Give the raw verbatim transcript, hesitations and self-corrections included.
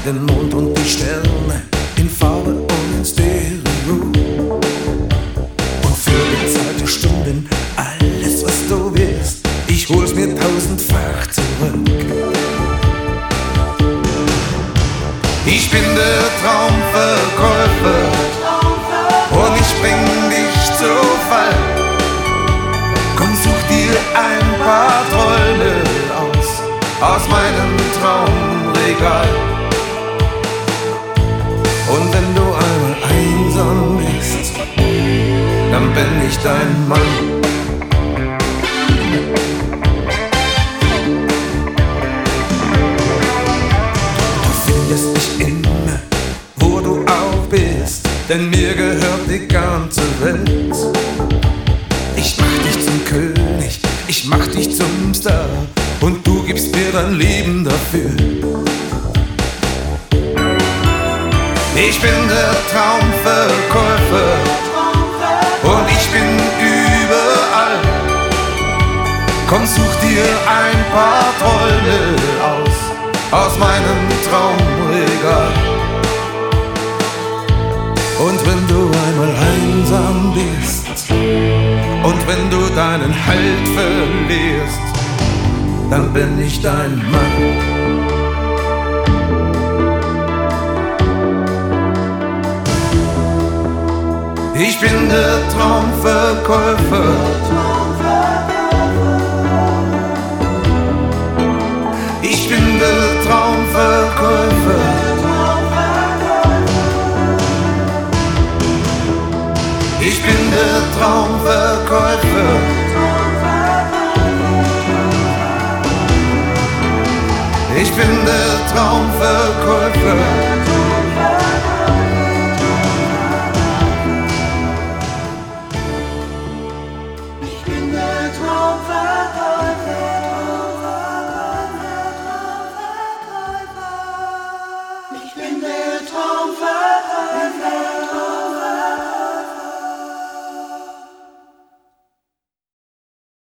den Mond und die Sterne in Farbe und in Stereo. Und für bezahlte Stunden alles, was du willst, ich hol's mir tausendfach zurück. Ich bin der Traumverkäufer und ich bring dich zu Fall. Komm, such dir ein paar Träume aus, aus meinem Traumregal. Und wenn du einmal einsam bist, dann bin ich dein Mann. Du findest mich immer, wo du auch bist, denn mir gehört die ganze Welt. Ich mach dich zum König, ich mach dich zum Star und du gibst mir dein Leben dafür. Ich bin der Traumverkäufer und ich bin überall. Komm, such dir ein paar Träume aus, aus meinem Traumregal. Und wenn du einmal einsam bist und wenn du deinen Halt verlierst, dann bin ich dein Mann. Ich bin der Traumverkäufer